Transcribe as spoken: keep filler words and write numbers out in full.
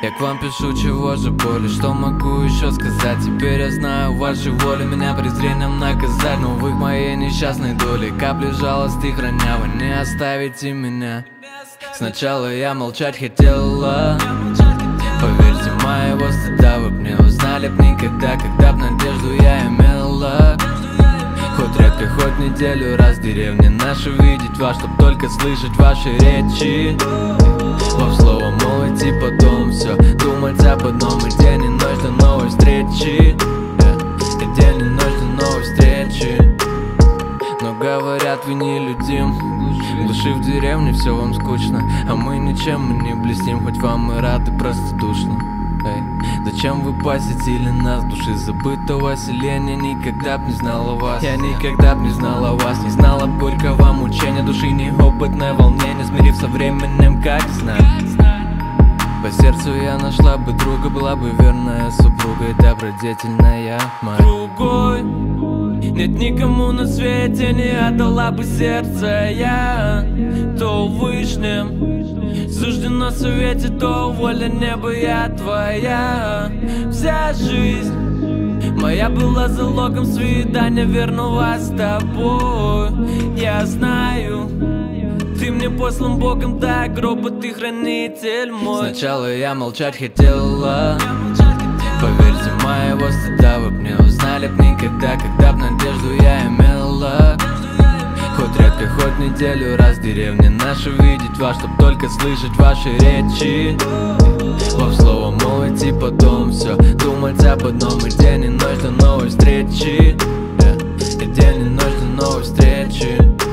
Я к вам пишу, чего же более, что могу еще сказать? Теперь я знаю вашей воли, меня презрением наказать. Но вы в моей несчастной доле капли жалости храня, вы не оставите меня. Сначала я молчать хотела, поверьте, моего стыда вы б не узнали б никогда, когда б надежду я имела. Хоть редко, хоть неделю раз в деревне наши видеть вас, чтоб только слышать ваши речи. Вам слово мол идти потом все, думать об одном и день и ночь до новой встречи. И день и ночь до новой встречи. Но говорят, вы не людим, души в деревне, все вам скучно, а мы ничем мы не блестим, хоть вам и рады простодушно. Эй, зачем вы посетили нас, души забытого селения? Никогда б не знала вас, я никогда б не знала вас, не знала б горького мучения души, неопытное волнение, смирив со временем, как знать. По сердцу я нашла бы друга, была бы верная супруга и добродетельная мать. Другой нет никому на свете, не отдала бы сердце я. То Вышним суждено в совете, то воля неба я твоя. Вся жизнь моя была залогом свидания верного с тобой. Я знаю, ты мне послан Богом до гроба, ты хранитель мой. Сначала я молчать хотела, поверьте, моего стыда вы б не узнали б никогда, когда б надежду я имела. Хоть редко, хоть неделю раз в деревне наши видеть вас, чтоб только слышать ваши речи. Вам слово мол идти потом все, думать об одном и день и ночь до новой встречи. И день и ночь до новой встречи.